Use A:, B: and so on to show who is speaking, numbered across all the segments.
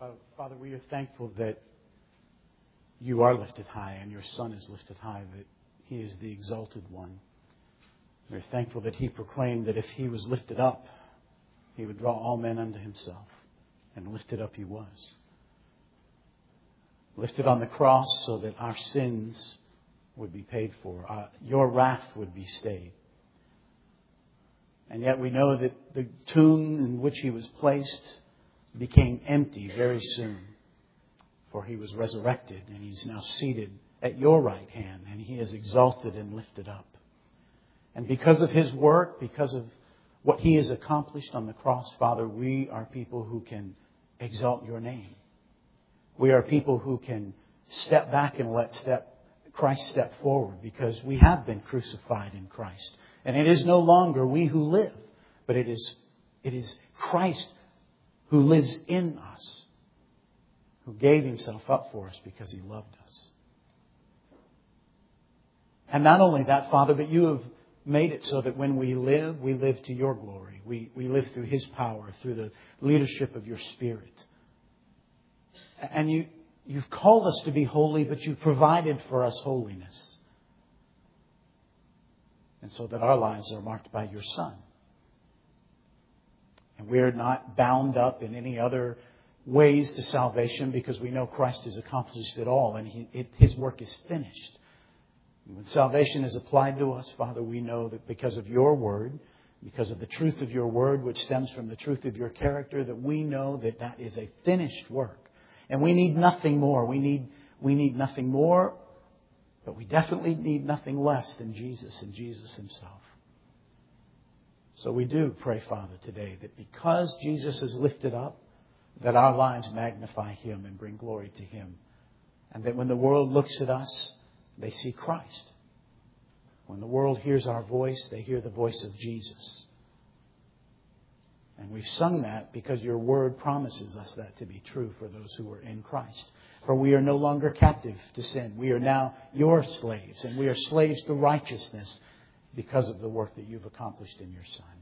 A: Father, we are thankful that you are lifted high and your Son is lifted high, that He is the exalted one. We're thankful that He proclaimed that if He was lifted up, He would draw all men unto Himself. And lifted up He was. Lifted on the cross so that our sins would be paid for. Your wrath would be stayed. And yet we know that the tomb in which He was placed became empty very soon. For He was resurrected and He's now seated at your right hand. And He is exalted and lifted up. And because of His work, because of what He has accomplished on the cross, Father, we are people who can exalt your name. We are people who can step back and let Christ step forward because we have been crucified in Christ. And it is no longer we who live, but it is Christ who lives in us, who gave Himself up for us because He loved us. And not only that, Father, but you have made it so that when we live to your glory. We live through His power, through the leadership of your Spirit. And you've called us to be holy, but you've provided for us holiness. And so that our lives are marked by your Son. And we're not bound up in any other ways to salvation because we know Christ has accomplished it all and His work is finished. When salvation is applied to us, Father, we know that because of your word, because of the truth of your word, which stems from the truth of your character, that we know that that is a finished work. And we need nothing more. We need nothing more, but we definitely need nothing less than Jesus and Jesus Himself. So we do pray, Father, today that because Jesus is lifted up, that our lives magnify Him and bring glory to Him. And that when the world looks at us, they see Christ. When the world hears our voice, they hear the voice of Jesus. And we've sung that because your word promises us that to be true for those who are in Christ. For we are no longer captive to sin. We are now your slaves, and we are slaves to righteousness because of the work that you've accomplished in your Son.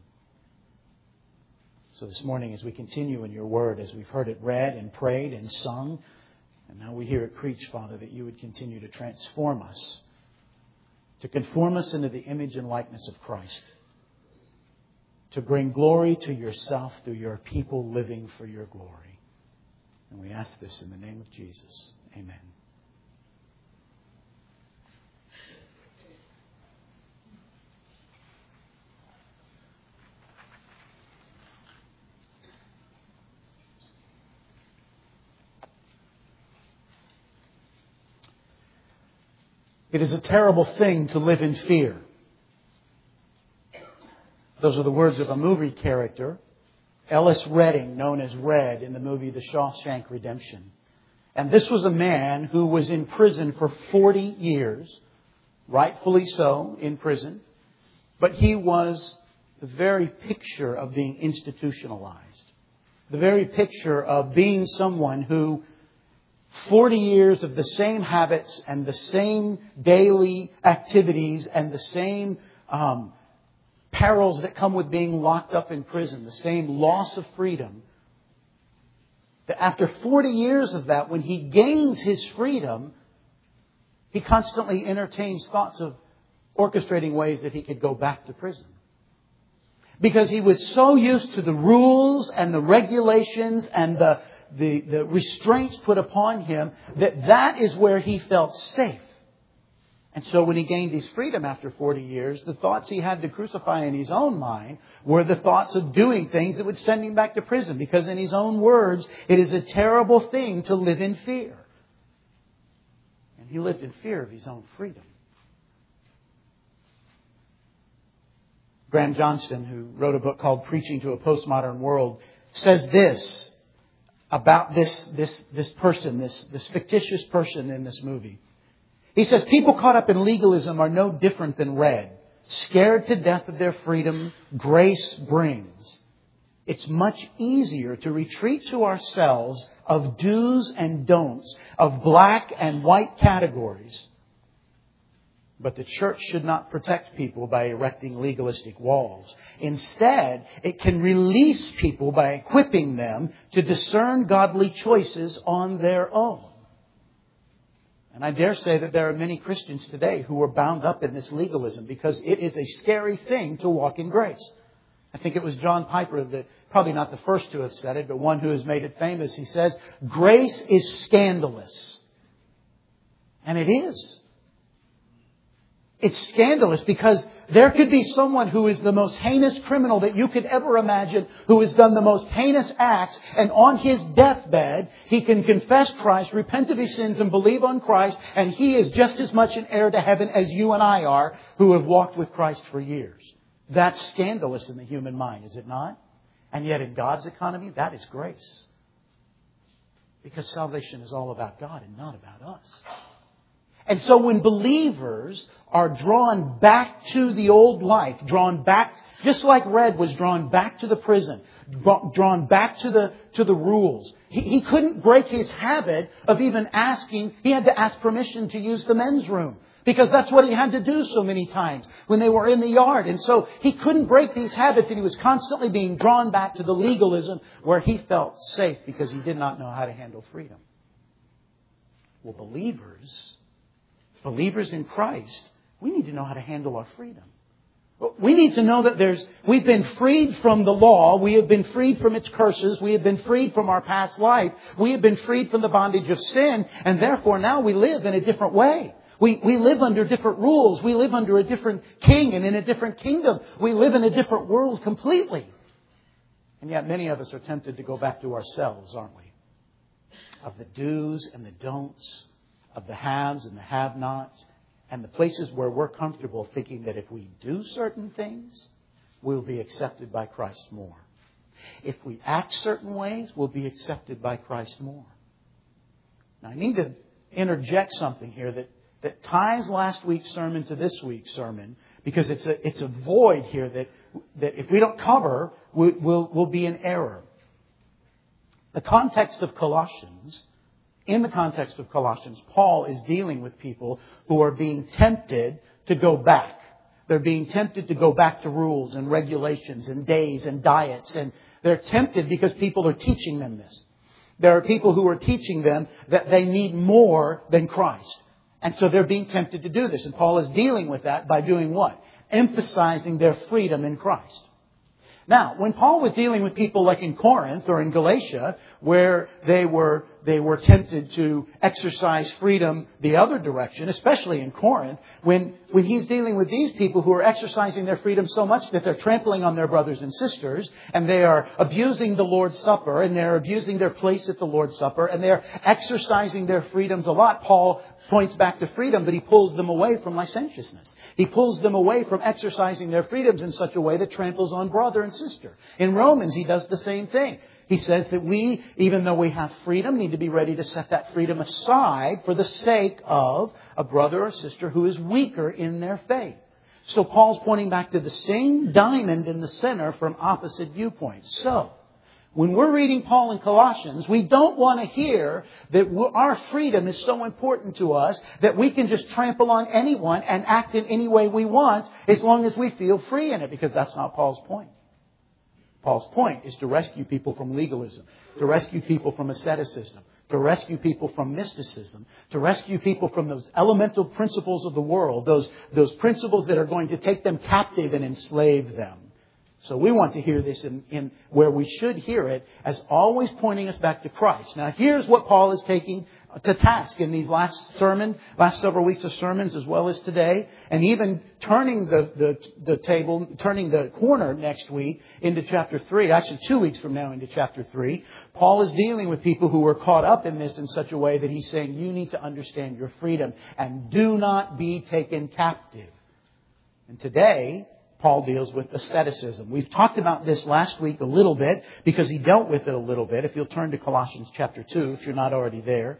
A: So this morning, as we continue in your word, as we've heard it read and prayed and sung, and now we hear it preached, Father, that you would continue to transform us, to conform us into the image and likeness of Christ, to bring glory to yourself through your people living for your glory. And we ask this in the name of Jesus. Amen. It is a terrible thing to live in fear. Those are the words of a movie character, Ellis Redding, known as Red in the movie The Shawshank Redemption. And this was a man who was in prison for 40 years, rightfully so, in prison. But he was the very picture of being institutionalized. The very picture of being someone who 40 years of the same habits and the same daily activities and the same perils that come with being locked up in prison, the same loss of freedom. That after 40 years of that, when he gains his freedom, he constantly entertains thoughts of orchestrating ways that he could go back to prison. Because he was so used to the rules and the regulations and the restraints put upon him that is where he felt safe. And so when he gained his freedom after 40 years, the thoughts he had to crucify in his own mind were the thoughts of doing things that would send him back to prison. Because in his own words, it is a terrible thing to live in fear. And he lived in fear of his own freedom. Graham Johnston, who wrote a book called Preaching to a Postmodern World, says this about this person, this fictitious person in this movie. He says, people caught up in legalism are no different than Red. Scared to death of their freedom, grace brings. It's much easier to retreat to ourselves of do's and don'ts, of black and white categories, But the church should not protect people by erecting legalistic walls. Instead, it can release people by equipping them to discern godly choices on their own. And I dare say that there are many Christians today who are bound up in this legalism because it is a scary thing to walk in grace. I think it was John Piper that, probably not the first to have said it, but one who has made it famous. He says, grace is scandalous. And it is. It's scandalous because there could be someone who is the most heinous criminal that you could ever imagine, who has done the most heinous acts, and on his deathbed, he can confess Christ, repent of his sins, and believe on Christ, and he is just as much an heir to heaven as you and I are, who have walked with Christ for years. That's scandalous in the human mind, is it not? And yet in God's economy, that is grace. Because salvation is all about God and not about us. And so when believers are drawn back to the old life, drawn back, just like Red was drawn back to the prison, drawn back to the rules. He couldn't break his habit of even asking. He had to ask permission to use the men's room. Because that's what he had to do so many times when they were in the yard. And so he couldn't break these habits, and he was constantly being drawn back to the legalism where he felt safe because he did not know how to handle freedom. Well, believers in Christ, we need to know how to handle our freedom. We need to know that we've been freed from the law. We have been freed from its curses. We have been freed from our past life. We have been freed from the bondage of sin. And therefore now we live in a different way. We live under different rules. We live under a different king and in a different kingdom. We live in a different world completely. And yet many of us are tempted to go back to ourselves, aren't we? Of the do's and the don'ts, of the haves and the have-nots, and the places where we're comfortable thinking that if we do certain things, we'll be accepted by Christ more. If we act certain ways, we'll be accepted by Christ more. Now, I need to interject something here that ties last week's sermon to this week's sermon, because it's a void here that if we don't cover, we'll be in error. The context of Colossians, in the context of Colossians, Paul is dealing with people who are being tempted to go back. They're being tempted to go back to rules and regulations and days and diets. And they're tempted because people are teaching them this. There are people who are teaching them that they need more than Christ. And so they're being tempted to do this. And Paul is dealing with that by doing what? Emphasizing their freedom in Christ. Now, when Paul was dealing with people like in Corinth or in Galatia, where they were tempted to exercise freedom the other direction, especially in Corinth, when he's dealing with these people who are exercising their freedom so much that they're trampling on their brothers and sisters, and they are abusing the Lord's Supper, and they're abusing their place at the Lord's Supper, and they're exercising their freedoms a lot, Paul points back to freedom, but he pulls them away from licentiousness. He pulls them away from exercising their freedoms in such a way that tramples on brother and sister. In Romans, he does the same thing. He says that we, even though we have freedom, need to be ready to set that freedom aside for the sake of a brother or sister who is weaker in their faith. So Paul's pointing back to the same diamond in the center from opposite viewpoints. So, when we're reading Paul in Colossians, we don't want to hear that our freedom is so important to us that we can just trample on anyone and act in any way we want as long as we feel free in it, because that's not Paul's point. Paul's point is to rescue people from legalism, to rescue people from asceticism, to rescue people from mysticism, to rescue people from those elemental principles of the world, those principles that are going to take them captive and enslave them. So we want to hear this in where we should hear it as always pointing us back to Christ. Now here's what Paul is taking to task in these last several weeks of sermons as well as today, and even turning the table, turning the corner next week into chapter 3, actually 2 weeks from now into chapter 3. Paul is dealing with people who are caught up in this in such a way that he's saying you need to understand your freedom and do not be taken captive. And today, Paul deals with asceticism. We've talked about this last week a little bit because he dealt with it a little bit. If you'll turn to Colossians chapter 2, if you're not already there.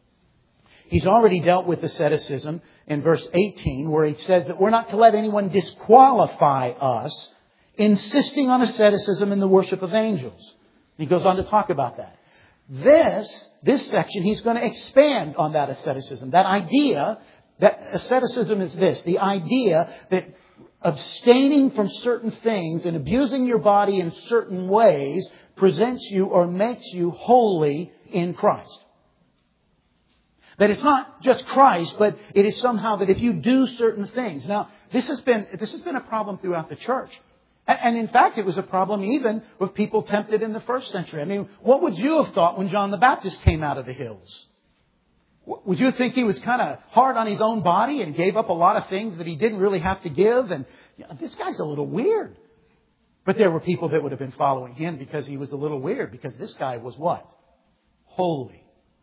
A: He's already dealt with asceticism in verse 18, where he says that we're not to let anyone disqualify us, insisting on asceticism in the worship of angels. He goes on to talk about that. This section, he's going to expand on that asceticism, that idea That asceticism is this, the idea that abstaining from certain things and abusing your body in certain ways presents you or makes you holy in Christ. That it's not just Christ, but it is somehow that if you do certain things. Now, this has been a problem throughout the church. And in fact, it was a problem even with people tempted in the first century. I mean, what would you have thought when John the Baptist came out of the hills? Would you think he was kind of hard on his own body and gave up a lot of things that he didn't really have to give? And this guy's a little weird. But there were people that would have been following him because he was a little weird. Because this guy was what? Holy.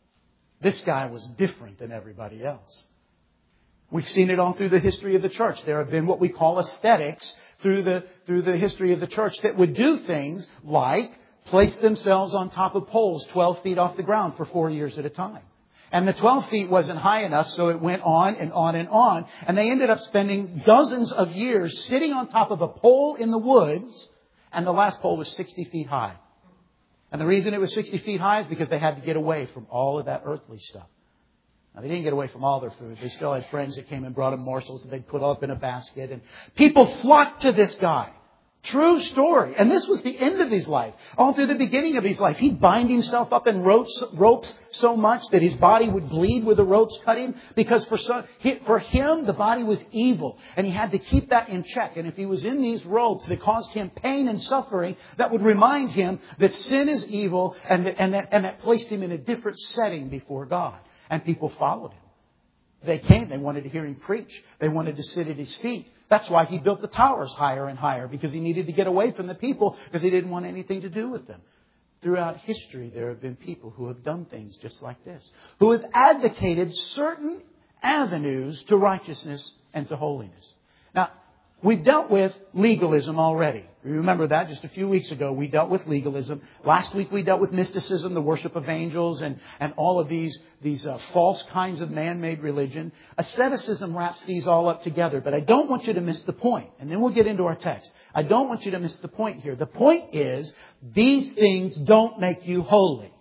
A: This guy was different than everybody else. We've seen it all through the history of the church. There have been what we call ascetics through the history of the church that would do things like place themselves on top of poles 12 feet off the ground for 4 years at a time. And the 12 feet wasn't high enough, so it went on and on and on. And they ended up spending dozens of years sitting on top of a pole in the woods, and the last pole was 60 feet high. And the reason it was 60 feet high is because they had to get away from all of that earthly stuff. Now, they didn't get away from all their food. They still had friends that came and brought them morsels that they'd put up in a basket. And people flocked to this guy. True story. And this was the end of his life. All through the beginning of his life, he'd bind himself up in ropes so much that his body would bleed where the ropes cut him. Because for him, the body was evil. And he had to keep that in check. And if he was in these ropes that caused him pain and suffering, that would remind him that sin is evil and that placed him in a different setting before God. And people followed him. They came. They wanted to hear him preach. They wanted to sit at his feet. That's why he built the towers higher and higher, because he needed to get away from the people because he didn't want anything to do with them. Throughout history, there have been people who have done things just like this, who have advocated certain avenues to righteousness and to holiness. Now, we've dealt with legalism already. Remember that just a few weeks ago we dealt with legalism. Last week we dealt with mysticism, the worship of angels, and all of these false kinds of man-made religion. Asceticism wraps these all up together, but I don't want you to miss the point. And then we'll get into our text. I don't want you to miss the point here. The point is, these things don't make you holy.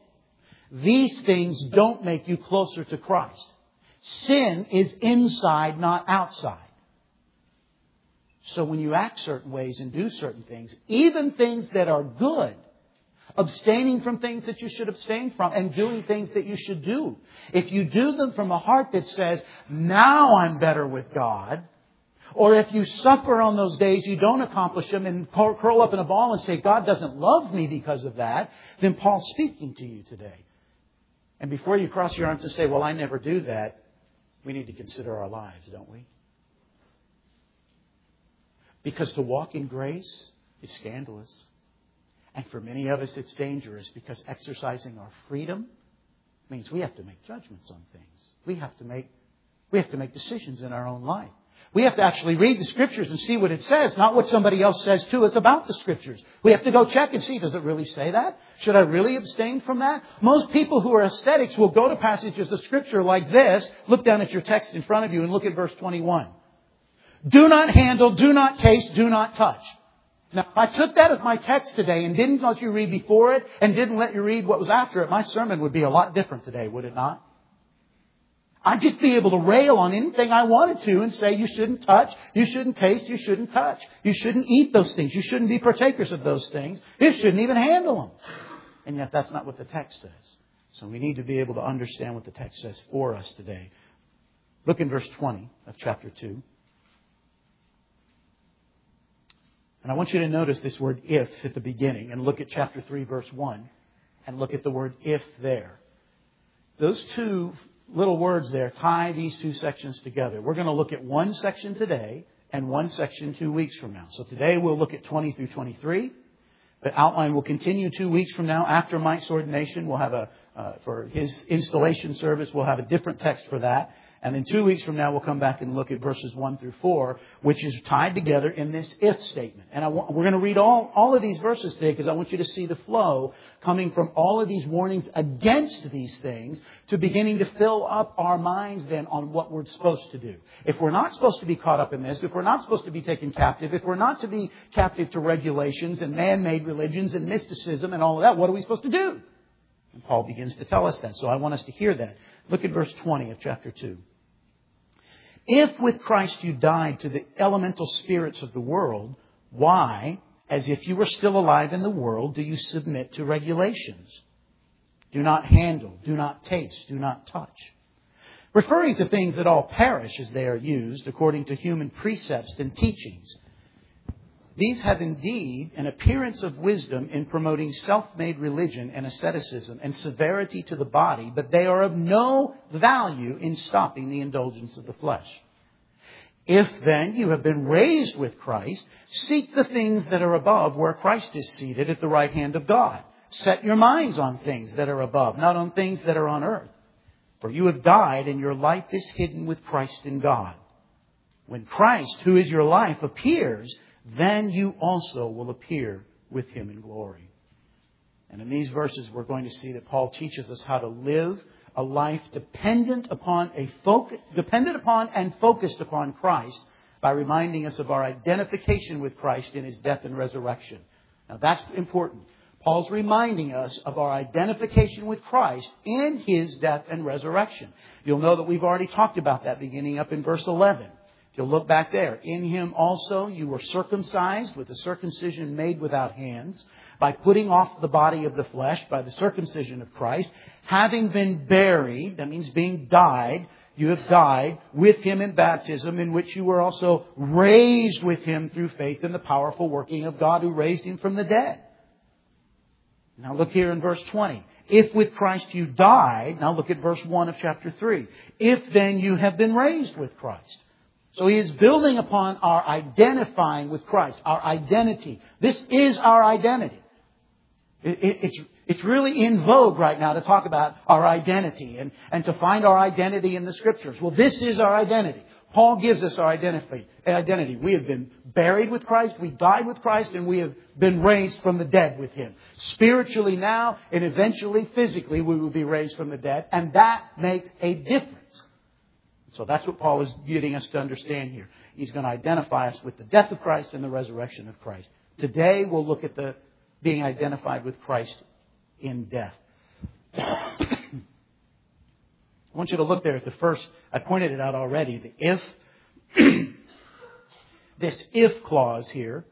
A: These things don't make you closer to Christ. Sin is inside, not outside. So when you act certain ways and do certain things, even things that are good, abstaining from things that you should abstain from and doing things that you should do, if you do them from a heart that says, now I'm better with God, or if you suffer on those days you don't accomplish them and curl up in a ball and say, God doesn't love me because of that, then Paul's speaking to you today. And before you cross your arms and say, well, I never do that, we need to consider our lives, don't we? Because to walk in grace is scandalous. And for many of us, it's dangerous because exercising our freedom means we have to make judgments on things. We have to make decisions in our own life. We have to actually read the Scriptures and see what it says, not what somebody else says to us about the Scriptures. We have to go check and see, does it really say that? Should I really abstain from that? Most people who are ascetics will go to passages of Scripture like this. Look down at your text in front of you and look at verse 21. Do not handle, do not taste, do not touch. Now, if I took that as my text today and didn't let you read before it and didn't let you read what was after it, my sermon would be a lot different today, would it not? I'd just be able to rail on anything I wanted to and say you shouldn't touch, you shouldn't taste, you shouldn't touch. You shouldn't eat those things. You shouldn't be partakers of those things. You shouldn't even handle them. And yet that's not what the text says. So we need to be able to understand what the text says for us today. Look in verse 20 of chapter 2. And I want you to notice this word if at the beginning and look at chapter 3, verse 1 and look at the word if there. Those two little words there tie these two sections together. We're going to look at one section today and one section 2 weeks from now. So today we'll look at 20 through 23. The outline will continue 2 weeks from now. After Mike's ordination, we'll have for his installation service, we'll have a different text for that. And then 2 weeks from now, we'll come back and look at verses 1 through 4, which is tied together in this if statement. And we're going to read all of these verses today because I want you to see the flow coming from all of these warnings against these things to beginning to fill up our minds then on what we're supposed to do. If we're not supposed to be caught up in this, if we're not supposed to be taken captive, if we're not to be captive to regulations and man-made religions and mysticism and all of that, what are we supposed to do? And Paul begins to tell us that. So I want us to hear that. Look at verse 20 of chapter 2. If with Christ you died to the elemental spirits of the world, why, as if you were still alive in the world, do you submit to regulations? Do not handle, do not taste, do not touch. Referring to things that all perish as they are used according to human precepts and teachings. These have indeed an appearance of wisdom in promoting self-made religion and asceticism and severity to the body, but they are of no value in stopping the indulgence of the flesh. If then you have been raised with Christ, seek the things that are above where Christ is seated at the right hand of God. Set your minds on things that are above, not on things that are on earth. For you have died and your life is hidden with Christ in God. When Christ, who is your life, appears, then you also will appear with Him in glory. And in these verses, we're going to see that Paul teaches us how to live a life dependent upon and focused upon Christ by reminding us of our identification with Christ in His death and resurrection. Now that's important. Paul's reminding us of our identification with Christ in His death and resurrection. You'll know that we've already talked about that beginning up in verse 11. If you'll look back there, in Him also you were circumcised with a circumcision made without hands, by putting off the body of the flesh by the circumcision of Christ, having been buried, that means being died, you have died with Him in baptism, in which you were also raised with Him through faith in the powerful working of God who raised Him from the dead. Now look here in verse 20. If with Christ you died, now look at verse 1 of chapter 3. If then you have been raised with Christ. So he is building upon our identifying with Christ, our identity. This is our identity. It's really in vogue right now to talk about our identity and to find our identity in the Scriptures. Well, this is our identity. Paul gives us our identity. We have been buried with Christ, we died with Christ, and we have been raised from the dead with Him. Spiritually now, and eventually physically, we will be raised from the dead, and that makes a difference. So that's what Paul is getting us to understand here. He's going to identify us with the death of Christ and the resurrection of Christ. Today, we'll look at the being identified with Christ in death. I want you to look there at the first, I pointed it out already, the if. This if clause here.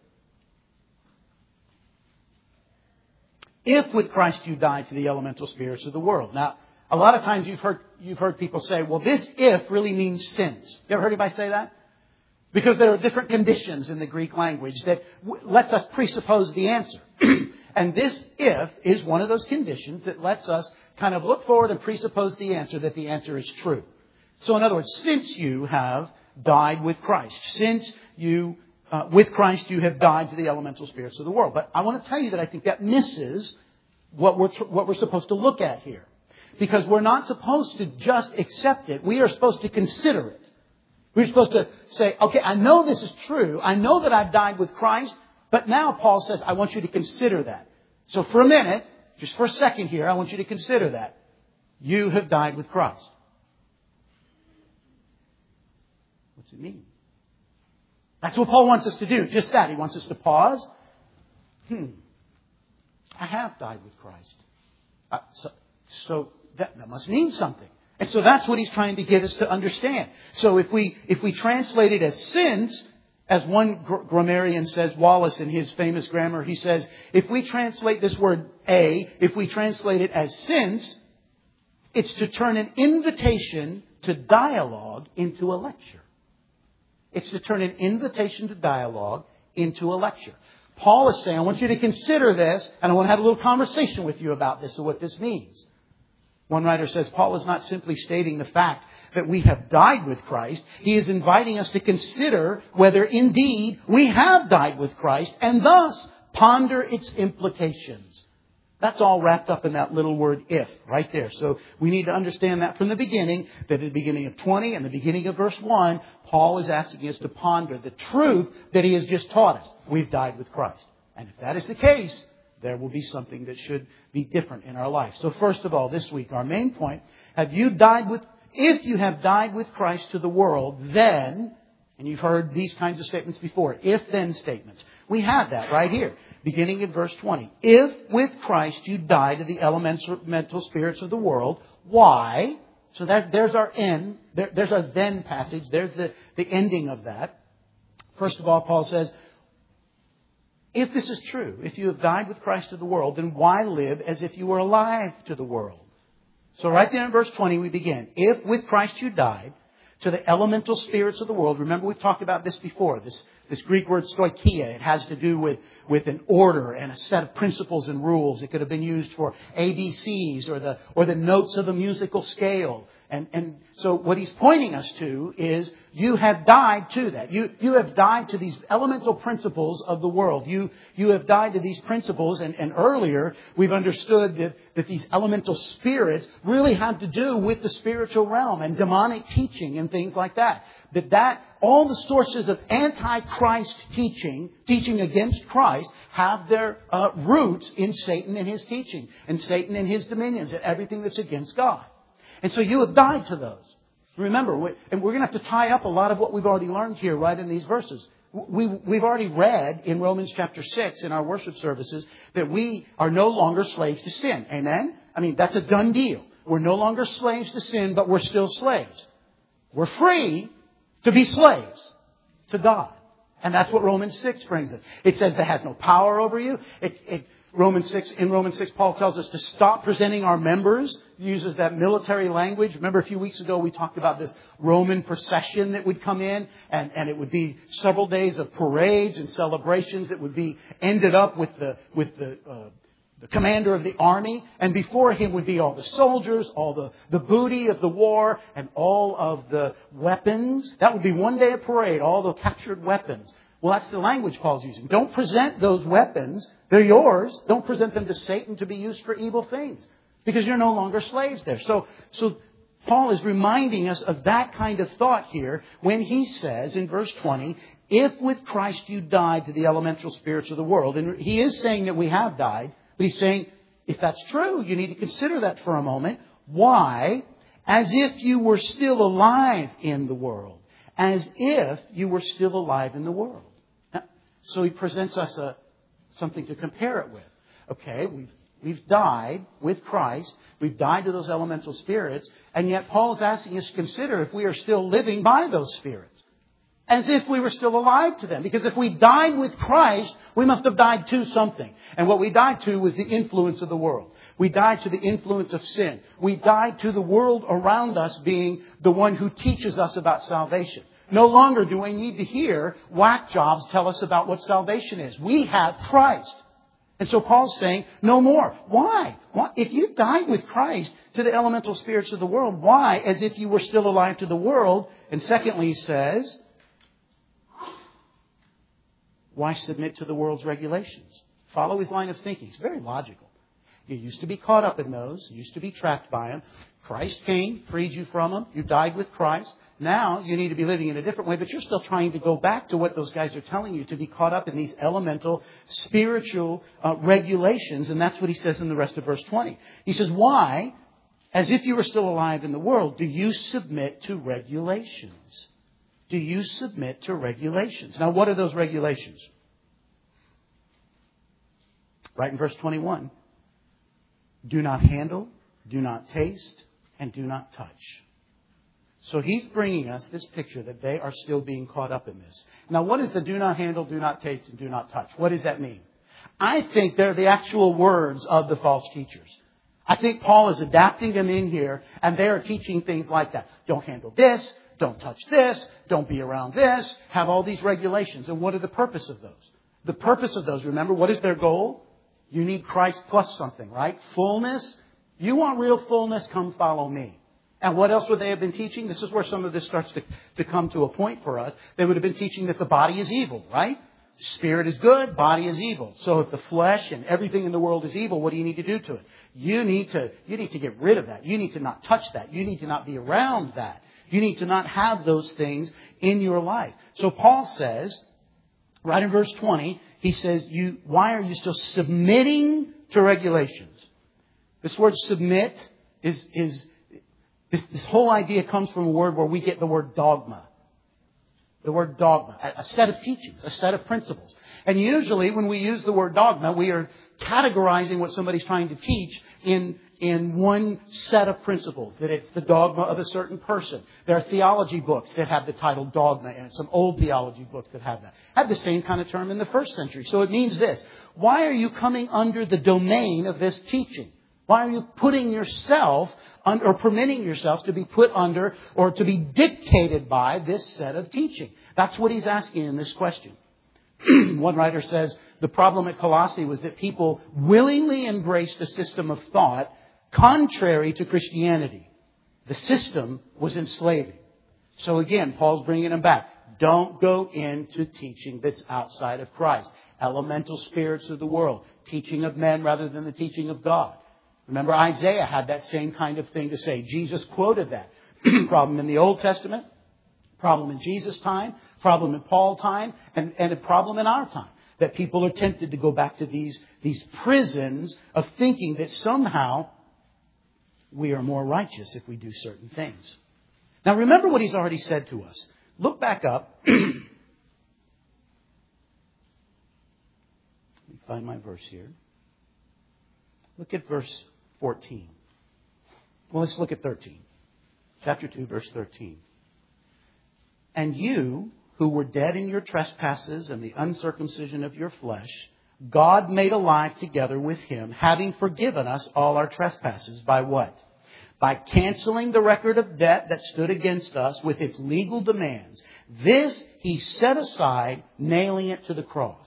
A: If with Christ you died to the elemental spirits of the world. Now, a lot of times you've heard people say, well, this if really means since. You ever heard anybody say that? Because there are different conditions in the Greek language that lets us presuppose the answer. And this if is one of those conditions that lets us kind of look forward and presuppose the answer, that the answer is true. So in other words, since you have died with Christ, since you, with Christ, you have died to the elemental spirits of the world. But I want to tell you that I think that misses what we're supposed to look at here. Because we're not supposed to just accept it. We are supposed to consider it. We're supposed to say, okay, I know this is true. I know that I've died with Christ. But now Paul says, I want you to consider that. So for a minute, just for a second here, I want you to consider that. You have died with Christ. What's it mean? That's what Paul wants us to do. Just that. He wants us to pause. I have died with Christ. So that must mean something. And so that's what he's trying to get us to understand. So if we translate it as since, as one grammarian says, Wallace in his famous grammar, he says, if we translate this word if we translate it as since, it's to turn an invitation to dialogue into a lecture. It's to turn an invitation to dialogue into a lecture. Paul is saying, I want you to consider this, and I want to have a little conversation with you about this and what this means. One writer says, Paul is not simply stating the fact that we have died with Christ. He is inviting us to consider whether indeed we have died with Christ and thus ponder its implications. That's all wrapped up in that little word if right there. So we need to understand that from the beginning, that at the beginning of 20 and the beginning of verse 1, Paul is asking us to ponder the truth that he has just taught us. We've died with Christ. And if that is the case, there will be something that should be different in our life. So first of all, this week, our main point, if you have died with Christ to the world, then, and you've heard these kinds of statements before, if-then statements. We have that right here, beginning in verse 20. If with Christ you died to the elemental spirits of the world, why? So there's our end. There's our then passage. There's the ending of that. First of all, Paul says, if this is true, if you have died with Christ to the world, then why live as if you were alive to the world? So right there in verse 20 we begin. If with Christ you died to the elemental spirits of the world. Remember, we've talked about this before. This Greek word stoicheia. It has to do with an order and a set of principles and rules. It could have been used for ABCs or the notes of a musical scale. And so what he's pointing us to is you have died to that. You have died to these elemental principles of the world. You have died to these principles. And earlier we've understood that these elemental spirits really have to do with the spiritual realm and demonic teaching and things like that. That all the sources of anti-Christ teaching against Christ, have their roots in Satan and his teaching, and Satan and his dominions, and everything that's against God. And so you have died to those. Remember, and we're going to have to tie up a lot of what we've already learned here right in these verses. We've already read in Romans chapter 6 in our worship services that we are no longer slaves to sin. Amen? I mean, that's a done deal. We're no longer slaves to sin, but we're still slaves. We're free to be slaves to God. And that's what Romans 6 brings us. It says that has no power over you. In Romans 6, Paul tells us to stop presenting our members. He uses that military language. Remember a few weeks ago we talked about this Roman procession that would come in, and it would be several days of parades and celebrations that would be ended up with the commander of the army, and before him would be all the soldiers, all the booty of the war, and all of the weapons. That would be one day of parade, all the captured weapons. Well, that's the language Paul's using. Don't present those weapons. They're yours. Don't present them to Satan to be used for evil things, because you're no longer slaves there. So Paul is reminding us of that kind of thought here when he says in verse 20, if with Christ you died to the elemental spirits of the world. And he is saying that we have died. But he's saying, if that's true, you need to consider that for a moment. Why? As if you were still alive in the world. As if you were still alive in the world. So he presents us something to compare it with. Okay, we've died with Christ. We've died to those elemental spirits. And yet Paul is asking us to consider if we are still living by those spirits. As if we were still alive to them. Because if we died with Christ, we must have died to something. And what we died to was the influence of the world. We died to the influence of sin. We died to the world around us being the one who teaches us about salvation. No longer do we need to hear whack jobs tell us about what salvation is. We have Christ. And so Paul's saying, no more. Why? If you died with Christ to the elemental spirits of the world, why? As if you were still alive to the world. And secondly, he says, why submit to the world's regulations? Follow his line of thinking. It's very logical. You used to be caught up in those. You used to be trapped by them. Christ came, freed you from them. You died with Christ. Now you need to be living in a different way, but you're still trying to go back to what those guys are telling you, to be caught up in these elemental spiritual regulations. And that's what he says in the rest of verse 20. He says, why, as if you were still alive in the world, do you submit to regulations? Do you submit to regulations? Now, what are those regulations? Right in verse 21. Do not handle, do not taste, and do not touch. So he's bringing us this picture that they are still being caught up in this. Now, what is the do not handle, do not taste, and do not touch? What does that mean? I think they're the actual words of the false teachers. I think Paul is adapting them in here, and they are teaching things like that. Don't handle this. Don't touch this. Don't be around this. Have all these regulations. And what are the purpose of those? The purpose of those, remember, what is their goal? You need Christ plus something, right? Fullness. You want real fullness? Come follow me. And what else would they have been teaching? This is where some of this starts to come to a point for us. They would have been teaching that the body is evil, right? Spirit is good, body is evil. So if the flesh and everything in the world is evil, what do you need to do to it? You need to get rid of that. You need to not touch that. You need to not be around that. You need to not have those things in your life. So Paul says, right in verse 20, he says, why are you still submitting to regulations? This word submit is this whole idea comes from a word where we get the word dogma. The word dogma, a set of teachings, a set of principles. And usually when we use the word dogma, we are categorizing what somebody's trying to teach in in one set of principles, that it's the dogma of a certain person. There are theology books that have the title dogma, and some old theology books that have that. Have the same kind of term in the first century. So it means this. Why are you coming under the domain of this teaching? Why are you putting yourself or permitting yourself to be put under or to be dictated by this set of teaching? That's what he's asking in this question. One writer says the problem at Colossae was that people willingly embraced a system of thought contrary to Christianity. The system was enslaving. So again, Paul's bringing them back. Don't go into teaching that's outside of Christ. Elemental spirits of the world. Teaching of men rather than the teaching of God. Remember, Isaiah had that same kind of thing to say. Jesus quoted that. Problem in the Old Testament. Problem in Jesus' time. Problem in Paul's time. And a problem in our time. That people are tempted to go back to these prisons of thinking that somehow we are more righteous if we do certain things. Now remember what he's already said to us. Look back up. Let me find my verse here. Look at verse 14. Well, let's look at 13. Chapter 2, verse 13. And you, who were dead in your trespasses and the uncircumcision of your flesh, God made alive together with Him, having forgiven us all our trespasses. By what? By canceling the record of debt that stood against us with its legal demands. This He set aside, nailing it to the cross.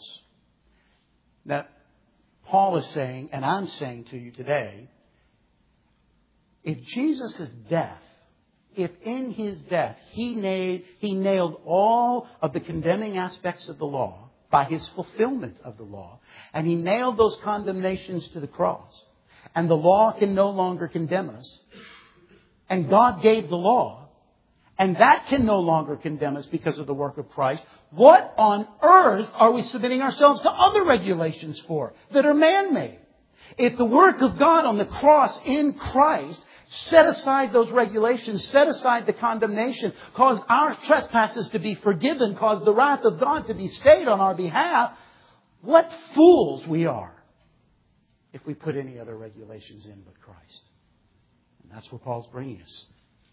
A: Now, Paul is saying, and I'm saying to you today, if Jesus' death, if in His death He nailed all of the condemning aspects of the law by His fulfillment of the law, and He nailed those condemnations to the cross, and the law can no longer condemn us, and God gave the law, and that can no longer condemn us because of the work of Christ, what on earth are we submitting ourselves to other regulations for that are man-made? If the work of God on the cross in Christ set aside those regulations, set aside the condemnation, caused our trespasses to be forgiven, caused the wrath of God to be stayed on our behalf, what fools we are if we put any other regulations in but Christ. And that's where Paul's bringing us.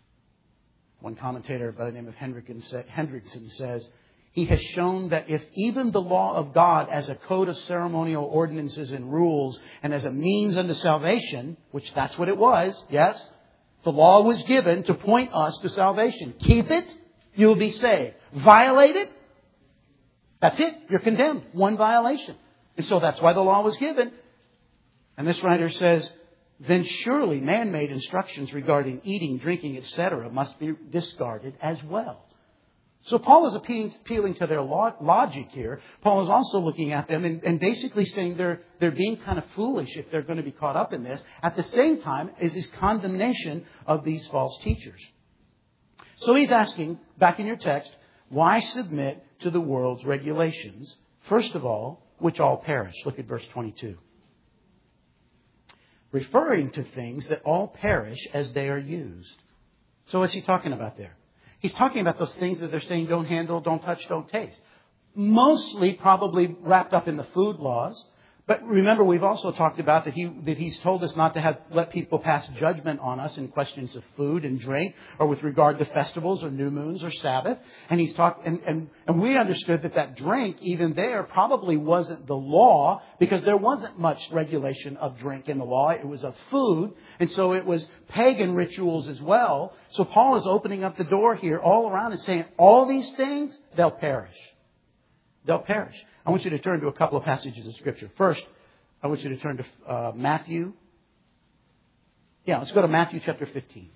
A: One commentator by the name of Hendrickson says, he has shown that if even the law of God as a code of ceremonial ordinances and rules and as a means unto salvation, which that's what it was, yes, the law was given to point us to salvation. Keep it, you will be saved. Violate it, that's it, you're condemned. One violation. And so that's why the law was given. And this writer says, then surely man-made instructions regarding eating, drinking, etc. must be discarded as well. So Paul is appealing to their logic here. Paul is also looking at them and basically saying they're being kind of foolish if they're going to be caught up in this. At the same time is his condemnation of these false teachers. So he's asking, back in your text, why submit to the world's regulations? First of all, which all perish. Look at verse 22. Referring to things that all perish as they are used. So what's he talking about there? He's talking about those things that they're saying don't handle, don't touch, don't taste. Mostly probably wrapped up in the food laws. But remember, we've also talked about that he's told us not to let people pass judgment on us in questions of food and drink or with regard to festivals or new moons or Sabbath. And he's and we understood that drink, even there, probably wasn't the law because there wasn't much regulation of drink in the law. It was of food. And so it was pagan rituals as well. So Paul is opening up the door here all around and saying all these things, they'll perish. They'll perish. I want you to turn to a couple of passages of Scripture. First, I want you to turn to Matthew. Yeah, let's go to Matthew chapter 15.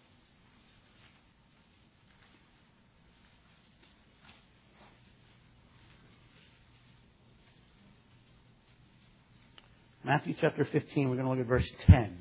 A: Matthew chapter 15, we're going to look at verse 10.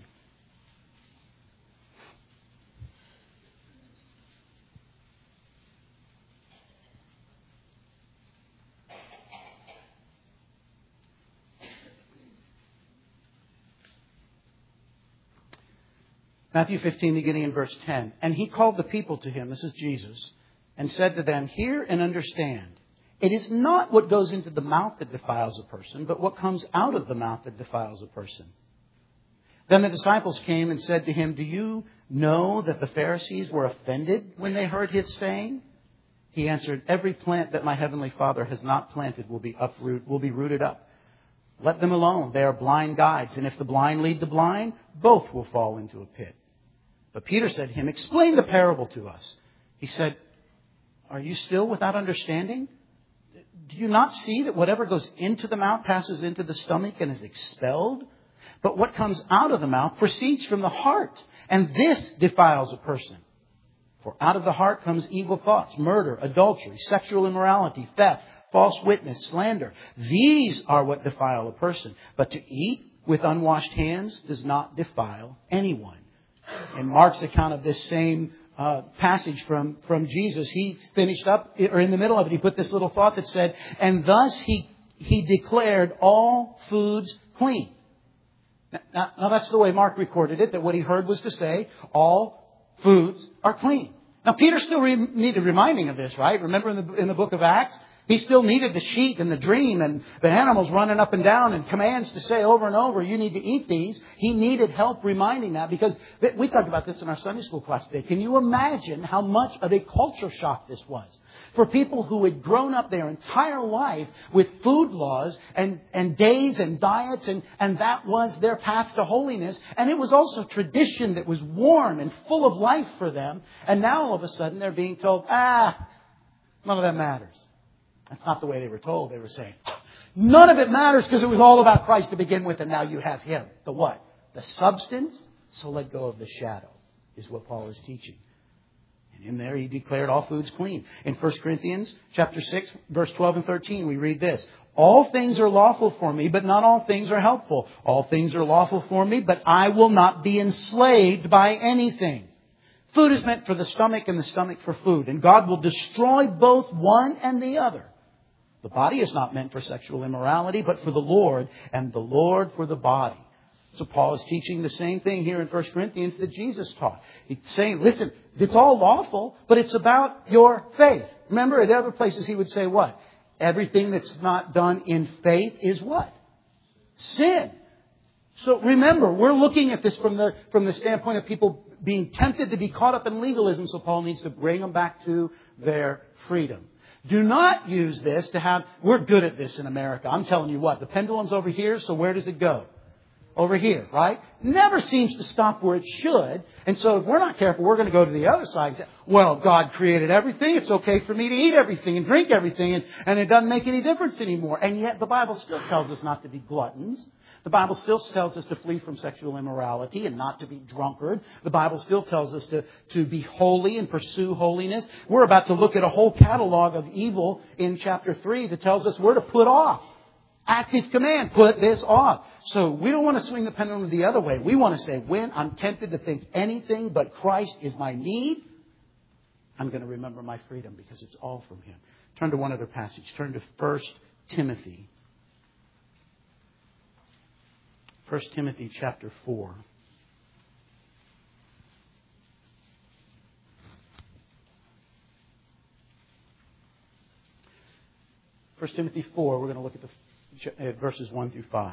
A: Matthew 15, beginning in verse 10. And he called the people to him, this is Jesus, and said to them, hear and understand. It is not what goes into the mouth that defiles a person, but what comes out of the mouth that defiles a person. Then the disciples came and said to him, "Do you know that the Pharisees were offended when they heard his saying?" He answered, "Every plant that my heavenly Father has not planted will be rooted up. Let them alone. They are blind guides. And if the blind lead the blind, both will fall into a pit." But Peter said to him, "Explain the parable to us." He said, "Are you still without understanding? Do you not see that whatever goes into the mouth passes into the stomach and is expelled? But what comes out of the mouth proceeds from the heart, and this defiles a person. For out of the heart comes evil thoughts, murder, adultery, sexual immorality, theft, false witness, slander. These are what defile a person. But to eat with unwashed hands does not defile anyone." In Mark's account of this same passage from Jesus, he finished up, or in the middle of it, he put this little thought that said, "And thus he declared all foods clean." Now that's the way Mark recorded it, that what he heard was to say, all foods are clean. Now Peter still needed reminding of this, right? Remember in the book of Acts? He still needed the sheet and the dream and the animals running up and down and commands to say over and over, "You need to eat these." He needed help reminding that, because we talked about this in our Sunday school class today. Can you imagine how much of a culture shock this was? For people who had grown up their entire life with food laws and days and diets, and that was their path to holiness. And it was also tradition that was warm and full of life for them. And now all of a sudden they're being told, none of that matters. That's not the way they were told. They were saying, none of it matters because it was all about Christ to begin with, and now you have Him. The what? The substance. So let go of the shadow, is what Paul is teaching. And in there he declared all foods clean. In 1 Corinthians chapter 6, verse 12 and 13, we read this. "All things are lawful for me, but not all things are helpful. All things are lawful for me, but I will not be enslaved by anything. Food is meant for the stomach and the stomach for food, and God will destroy both one and the other. The body is not meant for sexual immorality, but for the Lord, and the Lord for the body." So Paul is teaching the same thing here in 1 Corinthians that Jesus taught. He's saying, listen, it's all lawful, but it's about your faith. Remember, at other places he would say what? Everything that's not done in faith is what? Sin. So remember, we're looking at this from the standpoint of people being tempted to be caught up in legalism, so Paul needs to bring them back to their freedom. Do not use this to have... We're good at this in America. I'm telling you what. The pendulum's over here, so where does it go? Over here, right? Never seems to stop where it should. And so if we're not careful, we're going to go to the other side and say, well, God created everything. It's okay for me to eat everything and drink everything. And it doesn't make any difference anymore. And yet the Bible still tells us not to be gluttons. The Bible still tells us to flee from sexual immorality and not to be drunkard. The Bible still tells us to be holy and pursue holiness. We're about to look at a whole catalog of evil in chapter 3 that tells us we're to put off. Active command, put this off. So we don't want to swing the pendulum the other way. We want to say, when I'm tempted to think anything but Christ is my need, I'm going to remember my freedom because it's all from Him. Turn to one other passage. Turn to 1 Timothy. 1 Timothy chapter 4. First Timothy 4, we're going to look at verses 1 through 5.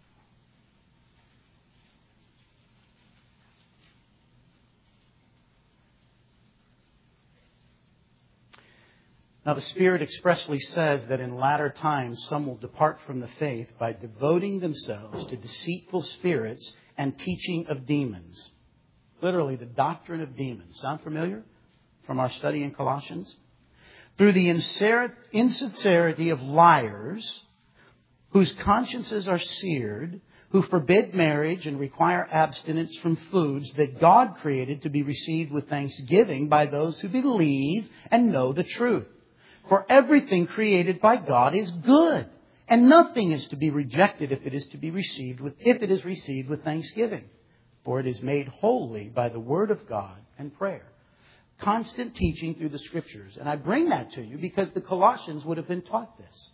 A: Now the Spirit expressly says that in latter times some will depart from the faith by devoting themselves to deceitful spirits and teaching of demons. Literally, the doctrine of demons. Sound familiar from our study in Colossians? Through the insincerity of liars, whose consciences are seared, who forbid marriage and require abstinence from foods that God created to be received with thanksgiving by those who believe and know the truth. For everything created by God is good, and nothing is to be rejected if it is received with thanksgiving. For it is made holy by the word of God and prayer. Constant teaching through the Scriptures. And I bring that to you because the Colossians would have been taught this.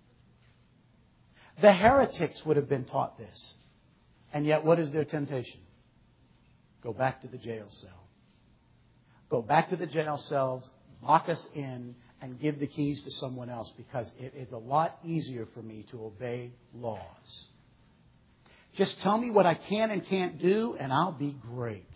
A: The heretics would have been taught this. And yet, what is their temptation? Go back to the jail cell. Go back to the jail cells, lock us in, and give the keys to someone else because it is a lot easier for me to obey laws. Just tell me what I can and can't do, and I'll be great.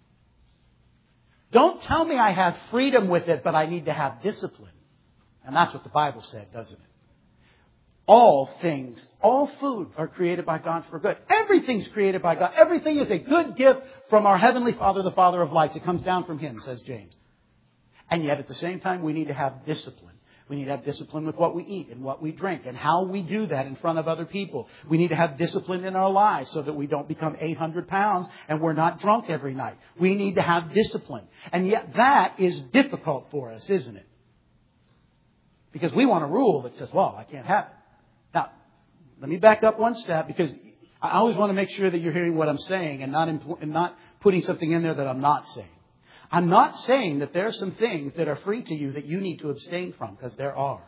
A: Don't tell me I have freedom with it, but I need to have discipline. And that's what the Bible said, doesn't it? All things, all food are created by God for good. Everything's created by God. Everything is a good gift from our Heavenly Father, the Father of lights. It comes down from Him, says James. And yet at the same time, we need to have discipline. We need to have discipline with what we eat and what we drink and how we do that in front of other people. We need to have discipline in our lives so that we don't become 800 pounds and we're not drunk every night. We need to have discipline. And yet that is difficult for us, isn't it? Because we want a rule that says, well, I can't have it. Now, let me back up one step, because I always want to make sure that you're hearing what I'm saying and not putting something in there that I'm not saying. I'm not saying that there are some things that are free to you that you need to abstain from, because there are.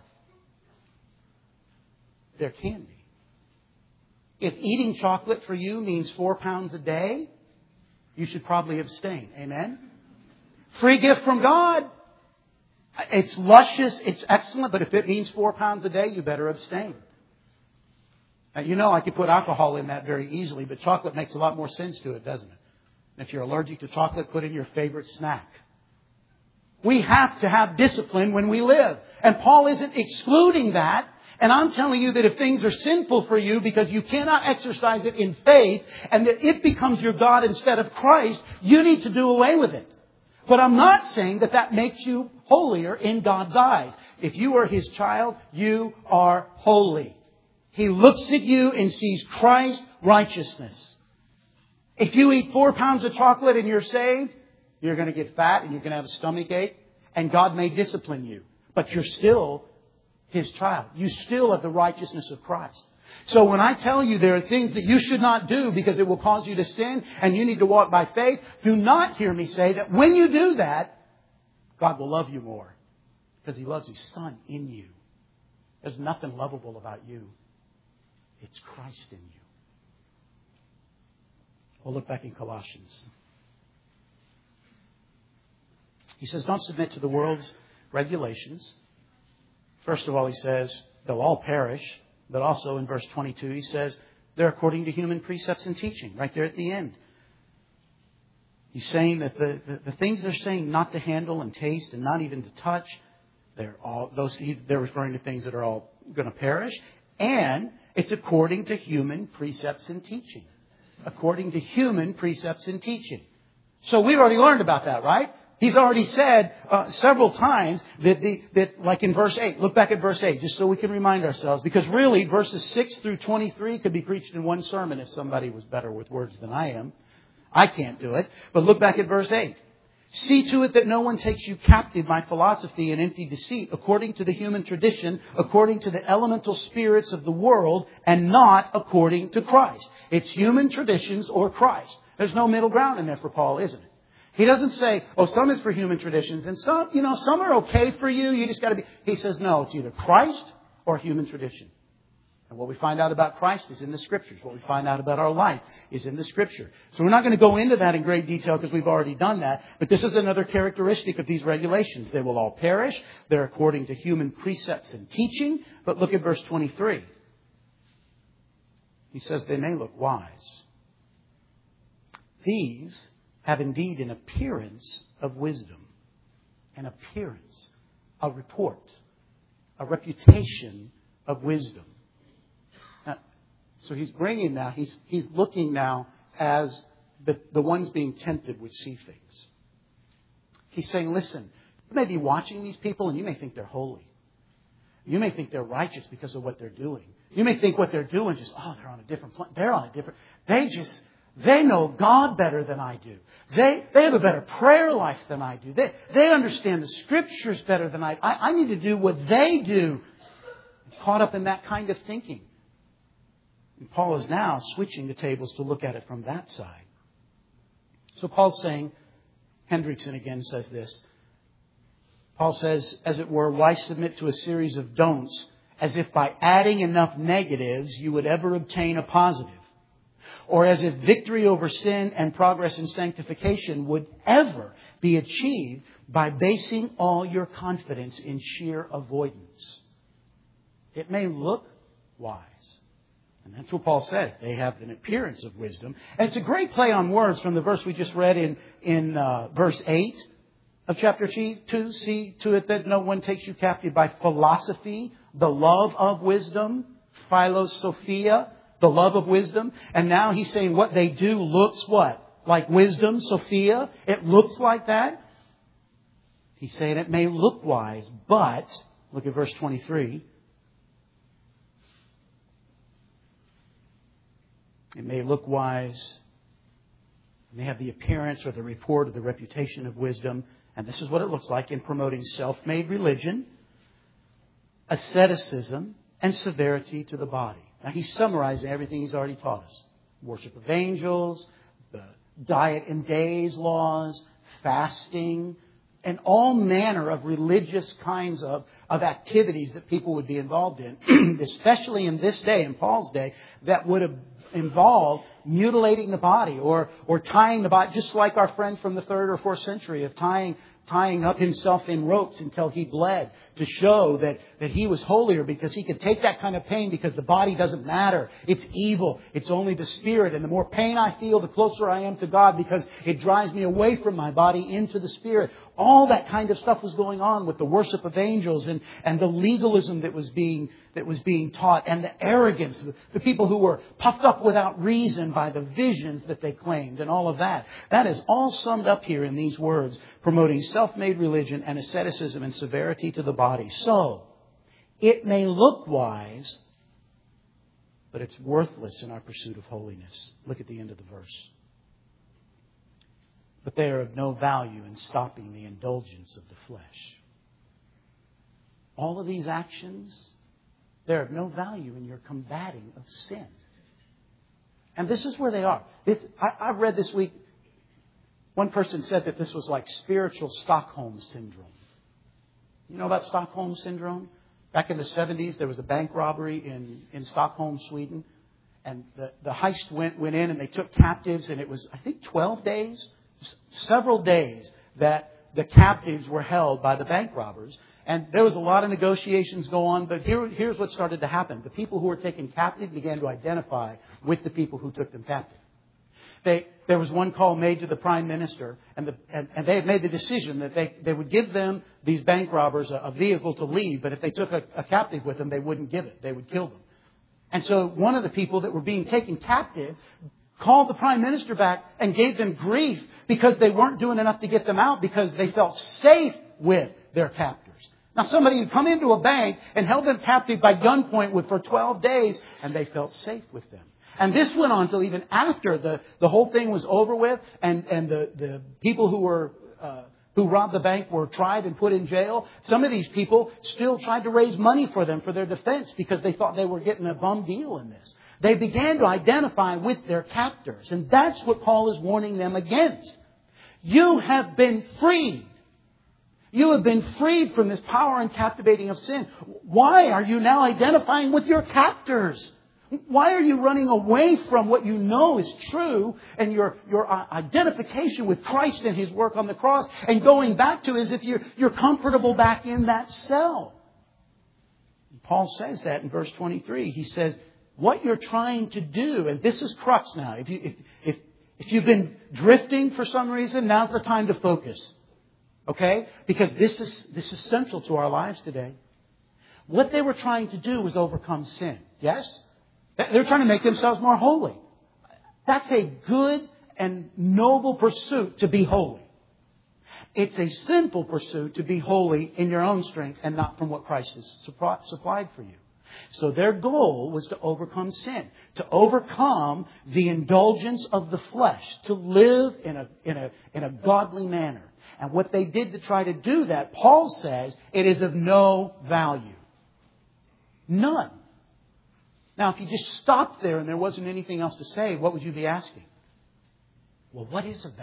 A: There can be. If eating chocolate for you means 4 pounds a day, you should probably abstain. Amen? Free gift from God. It's luscious, it's excellent, but if it means 4 pounds a day, you better abstain. Now, you know I could put alcohol in that very easily, but chocolate makes a lot more sense to it, doesn't it? And if you're allergic to chocolate, put in your favorite snack. We have to have discipline when we live. And Paul isn't excluding that. And I'm telling you that if things are sinful for you because you cannot exercise it in faith and that it becomes your God instead of Christ, you need to do away with it. But I'm not saying that that makes you holier in God's eyes. If you are His child, you are holy. He looks at you and sees Christ's righteousness. If you eat 4 pounds of chocolate and you're saved, you're going to get fat and you're going to have a stomach ache. And God may discipline you. But you're still His child. You still have the righteousness of Christ. So when I tell you there are things that you should not do because it will cause you to sin and you need to walk by faith, do not hear me say that when you do that, God will love you more. Because He loves His Son in you. There's nothing lovable about you. It's Christ in you. We'll look back in Colossians. He says, don't submit to the world's regulations. First of all, he says, they'll all perish. But also in verse 22, he says, they're according to human precepts and teaching. Right there at the end. He's saying that the things they're saying not to handle and taste and not even to touch, they're referring to things that are all going to perish. And it's according to human precepts and teaching. According to human precepts and teaching. So we've already learned about that, right? He's already said several times that like in verse 8, look back at verse 8, just so we can remind ourselves. Because really, verses 6 through 23 could be preached in one sermon if somebody was better with words than I am. I can't do it. But look back at verse 8. See to it that no one takes you captive by philosophy and empty deceit, according to the human tradition, according to the elemental spirits of the world, and not according to Christ. It's human traditions or Christ. There's no middle ground in there for Paul, isn't it? He doesn't say, oh, some is for human traditions, and some are okay for you. You just got to be. He says, no, it's either Christ or human tradition. And what we find out about Christ is in the Scriptures. What we find out about our life is in the Scripture. So we're not going to go into that in great detail because we've already done that. But this is another characteristic of these regulations. They will all perish. They're according to human precepts and teaching. But look at verse 23. He says they may look wise. These have indeed an appearance of wisdom. An appearance, a report, a reputation of wisdom. So he's bringing now, he's looking now as the ones being tempted would see things. He's saying, listen, you may be watching these people and you may think they're holy. You may think they're righteous because of what they're doing. You may think what they're doing is, they're on a different planet. They're on a different, they know God better than I do. They have a better prayer life than I do. They understand the Scriptures better than I do. I need to do what they do. I'm caught up in that kind of thinking. And Paul is now switching the tables to look at it from that side. So Paul's saying, Hendrickson again says this. Paul says, as it were, why submit to a series of don'ts as if by adding enough negatives you would ever obtain a positive? Or as if victory over sin and progress in sanctification would ever be achieved by basing all your confidence in sheer avoidance. It may look wise. And that's what Paul says. They have an appearance of wisdom. And it's a great play on words from the verse we just read in verse 8 of chapter 2. See to it that no one takes you captive by philosophy, the love of wisdom, philosophia, the love of wisdom. And now he's saying what they do looks what? Like wisdom, Sophia. It looks like that. He's saying it may look wise, but, look at verse 23. It may look wise. It may have the appearance or the report or the reputation of wisdom. And this is what it looks like in promoting self-made religion, asceticism, and severity to the body. Now he's summarizing everything he's already taught us. Worship of angels, the diet and days laws, fasting, and all manner of religious kinds of activities that people would be involved in, especially in this day, in Paul's day, that would have involved mutilating the body or tying the body, just like our friend from the 3rd or 4th century of tying up himself in ropes until he bled to show that he was holier because he could take that kind of pain because the body doesn't matter. It's evil. It's only the spirit. And the more pain I feel, the closer I am to God because it drives me away from my body into the spirit. All that kind of stuff was going on with the worship of angels and the legalism that was being taught and the arrogance, the people who were puffed up without reason by the visions that they claimed and all of that. That is all summed up here in these words, promoting self-made religion and asceticism and severity to the body. So, it may look wise, but it's worthless in our pursuit of holiness. Look at the end of the verse. But they are of no value in stopping the indulgence of the flesh. All of these actions, they're of no value in your combating of sin. And this is where they are. I read this week, one person said that this was like spiritual Stockholm Syndrome. You know about Stockholm Syndrome? Back in the 70s, there was a bank robbery in Stockholm, Sweden. And the heist went in and they took captives. And it was, I think, 12 days, several days that the captives were held by the bank robbers. And there was a lot of negotiations go on. But here's what started to happen. The people who were taken captive began to identify with the people who took them captive. There was one call made to the Prime Minister, and they had made the decision that they would give them, these bank robbers, a vehicle to leave, but if they took a captive with them, they wouldn't give it. They would kill them. And so one of the people that were being taken captive called the Prime Minister back and gave them grief because they weren't doing enough to get them out because they felt safe with their captors. Now somebody had come into a bank and held them captive by gunpoint for 12 days, and they felt safe with them. And this went on until even after the whole thing was over with, and the people who robbed the bank were tried and put in jail. Some of these people still tried to raise money for them for their defense because they thought they were getting a bum deal in this. They began to identify with their captors, and that's what Paul is warning them against. You have been freed. You have been freed from this power and captivating of sin. Why are you now identifying with your captors? Why are you running away from what you know is true and your identification with Christ and His work on the cross and going back to as if you're comfortable back in that cell? Paul says that in verse 23. He says, what you're trying to do, and this is crux now. If you've been drifting for some reason, now's the time to focus. Okay? Because this is central to our lives today. What they were trying to do was overcome sin. Yes? They're trying to make themselves more holy. That's a good and noble pursuit to be holy. It's a sinful pursuit to be holy in your own strength and not from what Christ has supplied for you. So their goal was to overcome sin, to overcome the indulgence of the flesh, to live in a godly manner. And what they did to try to do that, Paul says, it is of no value. None. Now, if you just stopped there and there wasn't anything else to say, what would you be asking? Well, what is of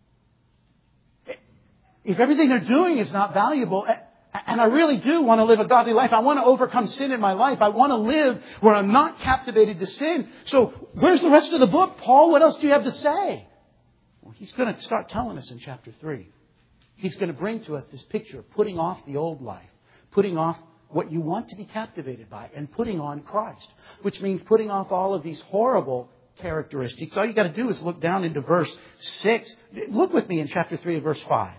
A: value? If everything they're doing is not valuable, and I really do want to live a godly life, I want to overcome sin in my life, I want to live where I'm not captivated to sin. So where's the rest of the book, Paul? What else do you have to say? Well, he's going to start telling us in chapter 3. He's going to bring to us this picture of putting off the old life, putting off what you want to be captivated by and putting on Christ, which means putting off all of these horrible characteristics. All you got to do is look down into verse 6. Look with me in chapter 3 of verse 5.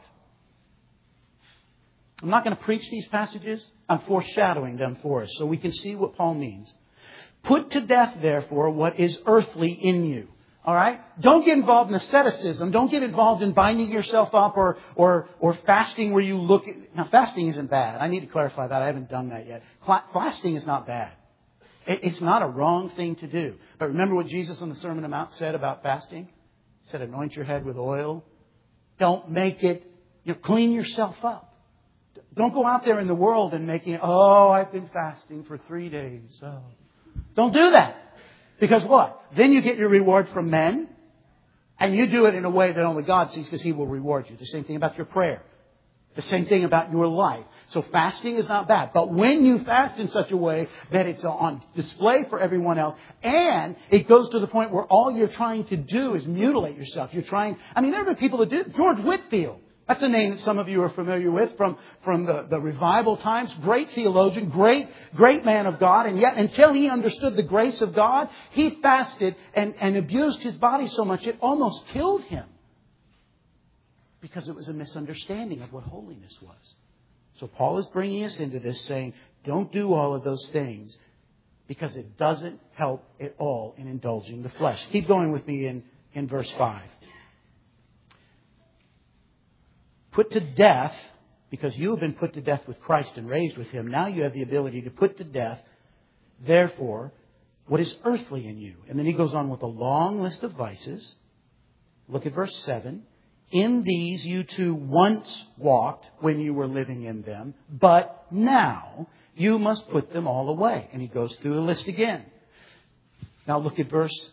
A: I'm not going to preach these passages. I'm foreshadowing them for us so we can see what Paul means. Put to death, therefore, what is earthly in you. All right? Don't get involved in asceticism. Don't get involved in binding yourself up or fasting where you look at... Now, fasting isn't bad. I need to clarify that. I haven't done that yet. Fasting is not bad. It's not a wrong thing to do. But remember what Jesus on the Sermon on the Mount said about fasting? He said, anoint your head with oil. Don't make it... clean yourself up. Don't go out there in the world and making, I've been fasting for 3 days. Oh. Don't do that. Because what? Then you get your reward from men. And you do it in a way that only God sees because He will reward you. The same thing about your prayer. The same thing about your life. So fasting is not bad. But when you fast in such a way that it's on display for everyone else, and it goes to the point where all you're trying to do is mutilate yourself. There are people that do it. George Whitefield. That's a name that some of you are familiar with from the revival times. Great theologian, great man of God. And yet, until he understood the grace of God, he fasted and abused his body so much it almost killed him. Because it was a misunderstanding of what holiness was. So Paul is bringing us into this saying, don't do all of those things because it doesn't help at all in indulging the flesh. Keep going with me in verse 5. Put to death, because you have been put to death with Christ and raised with Him. Now you have the ability to put to death, therefore, what is earthly in you. And then he goes on with a long list of vices. Look at verse 7. In these you too once walked when you were living in them, but now you must put them all away. And he goes through a list again. Now look at verse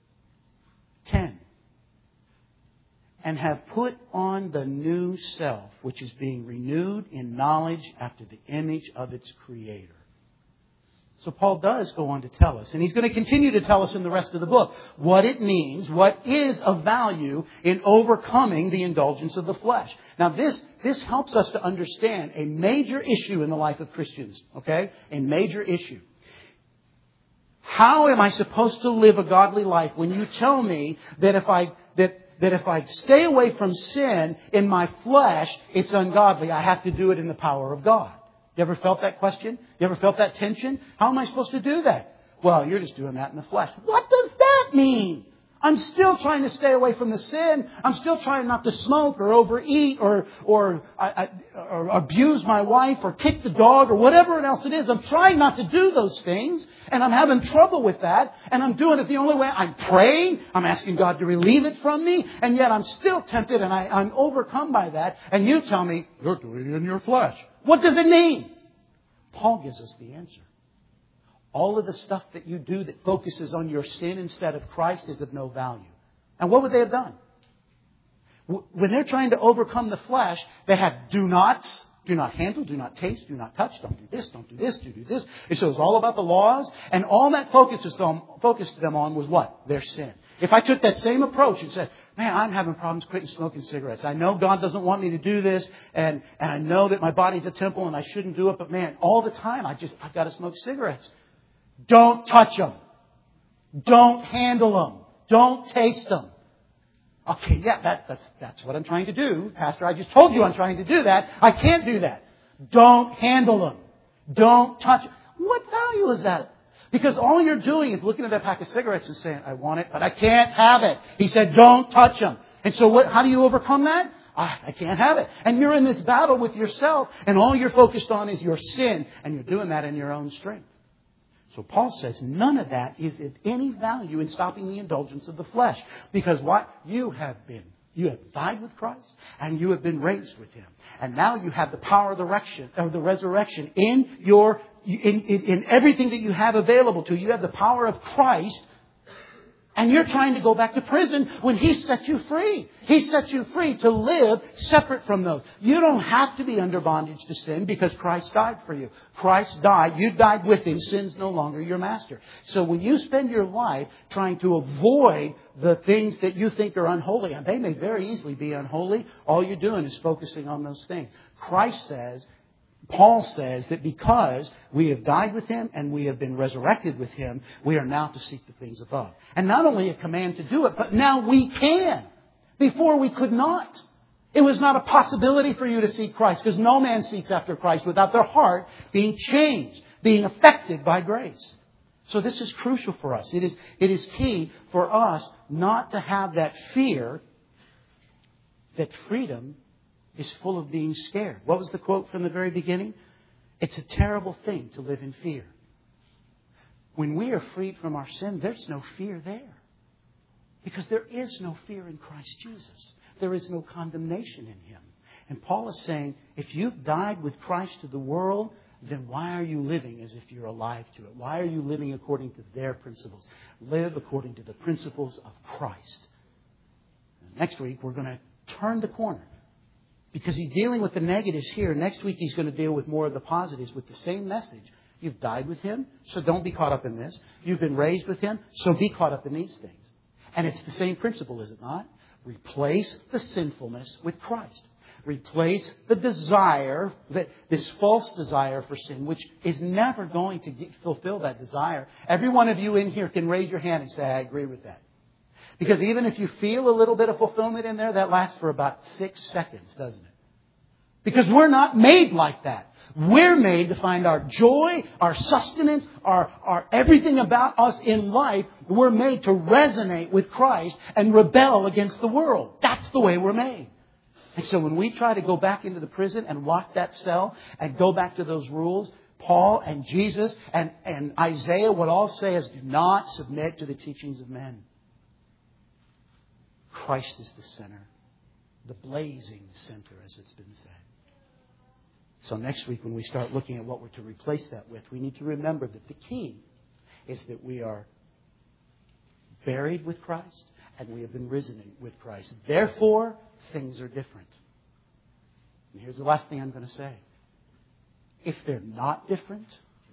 A: 10. And have put on the new self, which is being renewed in knowledge after the image of its Creator. So Paul does go on to tell us, and he's going to continue to tell us in the rest of the book, what it means, what is of value in overcoming the indulgence of the flesh. Now this helps us to understand a major issue in the life of Christians, okay? A major issue. How am I supposed to live a godly life when you tell me that if I stay away from sin in my flesh, it's ungodly. I have to do it in the power of God. You ever felt that question? You ever felt that tension? How am I supposed to do that? Well, you're just doing that in the flesh. What does that mean? I'm still trying to stay away from the sin. I'm still trying not to smoke or overeat or abuse my wife or kick the dog or whatever else it is. I'm trying not to do those things, and I'm having trouble with that, and I'm doing it the only way. I'm praying. I'm asking God to relieve it from me, and yet I'm still tempted, and I'm overcome by that. And you tell me, you're doing it in your flesh. What does it mean? Paul gives us the answer. All of the stuff that you do that focuses on your sin instead of Christ is of no value. And what would they have done? When they're trying to overcome the flesh, they have do nots. Do not handle, do not taste, do not touch, don't do this, don't do this, do this. It shows all about the laws. And all that focused them on was what? Their sin. If I took that same approach and said, man, I'm having problems quitting smoking cigarettes. I know God doesn't want me to do this. And I know that my body's a temple and I shouldn't do it. But man, all the time I've got to smoke cigarettes. Don't touch them. Don't handle them. Don't taste them. Okay, yeah, that's what I'm trying to do. Pastor, I just told you I'm trying to do that. I can't do that. Don't handle them. Don't touch them. What value is that? Because all you're doing is looking at that pack of cigarettes and saying, I want it, but I can't have it. He said, don't touch them. And so how do you overcome that? I can't have it. And you're in this battle with yourself, and all you're focused on is your sin, and you're doing that in your own strength. So Paul says none of that is of any value in stopping the indulgence of the flesh. Because what? You have died with Christ and you have been raised with Him. And now you have the power of the resurrection in everything that you have available to you. You have the power of Christ. And you're trying to go back to prison when He set you free. He set you free to live separate from those. You don't have to be under bondage to sin because Christ died for you. Christ died. You died with Him. Sin's no longer your master. So when you spend your life trying to avoid the things that you think are unholy, and they may very easily be unholy, all you're doing is focusing on those things. Paul says that because we have died with Him and we have been resurrected with Him, we are now to seek the things above. And not only a command to do it, but now we can. Before we could not. It was not a possibility for you to seek Christ, because no man seeks after Christ without their heart being changed, being affected by grace. So this is crucial for us. It is key for us not to have that fear that freedom is full of being scared. What was the quote from the very beginning? It's a terrible thing to live in fear. When we are freed from our sin, there's no fear there. Because there is no fear in Christ Jesus. There is no condemnation in Him. And Paul is saying, if you've died with Christ to the world, then why are you living as if you're alive to it? Why are you living according to their principles? Live according to the principles of Christ. And next week, we're going to turn the corner. Because he's dealing with the negatives here. Next week, he's going to deal with more of the positives with the same message. You've died with Him, so don't be caught up in this. You've been raised with Him, so be caught up in these things. And it's the same principle, is it not? Replace the sinfulness with Christ. Replace the desire, this false desire for sin, which is never going to fulfill that desire. Every one of you in here can raise your hand and say, I agree with that. Because even if you feel a little bit of fulfillment in there, that lasts for about 6 seconds, doesn't it? Because we're not made like that. We're made to find our joy, our sustenance, our everything about us in life. We're made to resonate with Christ and rebel against the world. That's the way we're made. And so when we try to go back into the prison and lock that cell and go back to those rules, Paul and Jesus and Isaiah would all say is, do not submit to the teachings of men. Christ is the center, the blazing center, as it's been said. So next week, when we start looking at what we're to replace that with, we need to remember that the key is that we are buried with Christ and we have been risen with Christ. Therefore, things are different. And here's the last thing I'm going to say. If they're not different,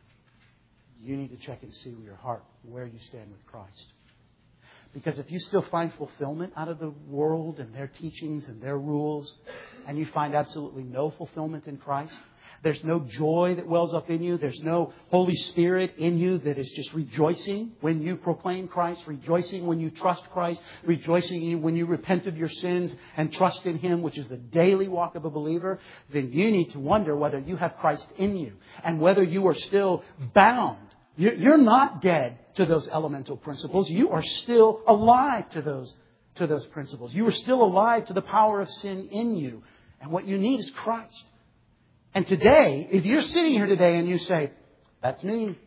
A: you need to check and see with your heart where you stand with Christ. Because if you still find fulfillment out of the world and their teachings and their rules, and you find absolutely no fulfillment in Christ, there's no joy that wells up in you, there's no Holy Spirit in you that is just rejoicing when you proclaim Christ, rejoicing when you trust Christ, rejoicing when you repent of your sins and trust in Him, which is the daily walk of a believer, then you need to wonder whether you have Christ in you and whether you are still bound. You're not dead to those elemental principles. You are still alive to those principles. You are still alive to the power of sin in you. And what you need is Christ. And today, if you're sitting here today and you say, that's me.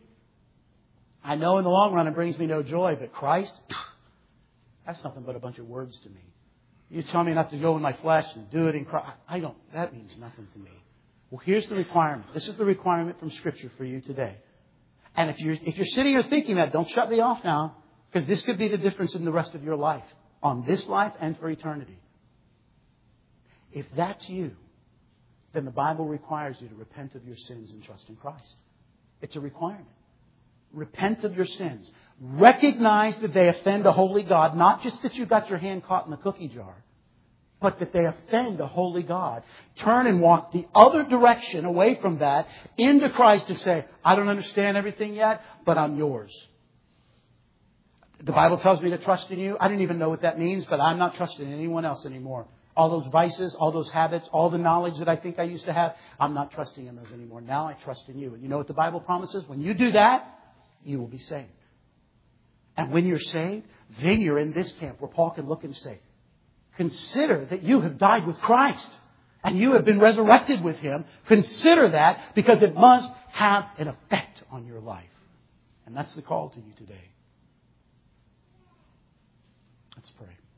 A: I know in the long run it brings me no joy, but Christ, that's nothing but a bunch of words to me. You tell me not to go in my flesh and do it in Christ. That means nothing to me. Well, here's the requirement. This is the requirement from Scripture for you today. And if you're sitting here thinking that, don't shut me off now, because this could be the difference in the rest of your life, on this life and for eternity. If that's you, then the Bible requires you to repent of your sins and trust in Christ. It's a requirement. Repent of your sins. Recognize that they offend a holy God, not just that you got your hand caught in the cookie jar, but that they offend a holy God. Turn and walk the other direction away from that into Christ and say, I don't understand everything yet, but I'm yours. The Bible tells me to trust in you. I don't even know what that means, but I'm not trusting in anyone else anymore. All those vices, all those habits, all the knowledge that I think I used to have, I'm not trusting in those anymore. Now I trust in you. And you know what the Bible promises? When you do that, you will be saved. And when you're saved, then you're in this camp where Paul can look and say, consider that you have died with Christ and you have been resurrected with Him. Consider that, because it must have an effect on your life. And that's the call to you today. Let's pray.